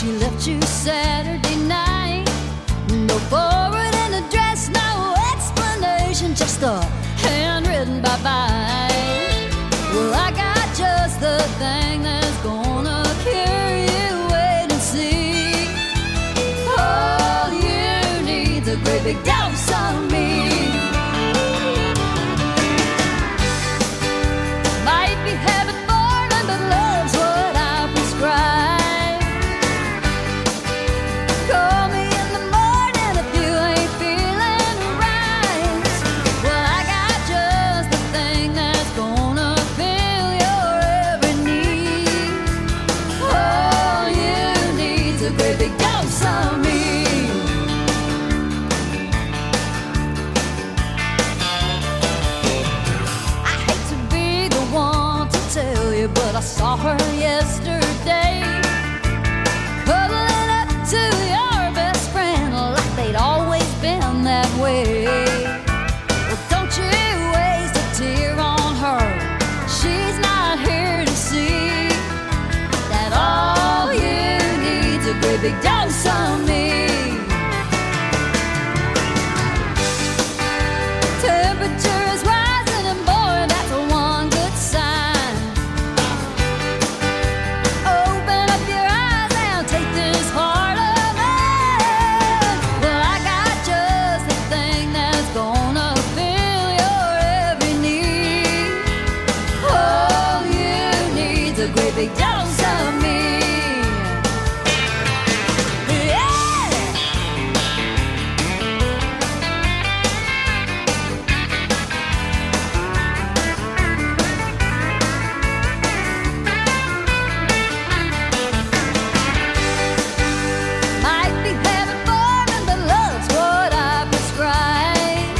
she left you Saturday night. No forward in address, no explanation, just a handwritten bye-bye. Well, I got just the thing that's gonna carry you. Wait and see. All you need's a great big dose of me. Might be habit forming, but love's what I prescribe. Call me in the morning if you ain't feeling right. Well, I got just the thing that's gonna fill your every need. All you need's a great big dose of me. I hate to be the one to tell you, but I saw her yesterday, cuddling up to your best friend like they'd always been that way. Well, don't you waste a tear on her. She's not here to see that all you need's a great big dose of me. Temperature is rising, and boy, that's a one good sign. Open up your eyes and take this heart of mine. Well, I got just the thing that's gonna fill your every need. All you need's a great big dose of me. Yeah! Might be habit forming, but love's what I prescribe.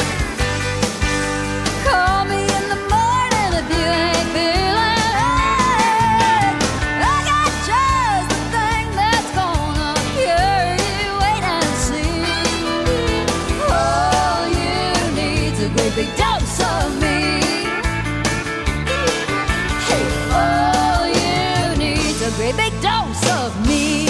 Call me in the morning if you ain't feeling right. I got just the thing that's gonna cure you. Wait and see. All you need's a great big dose of me. Hey, all you need's a great big dose of me.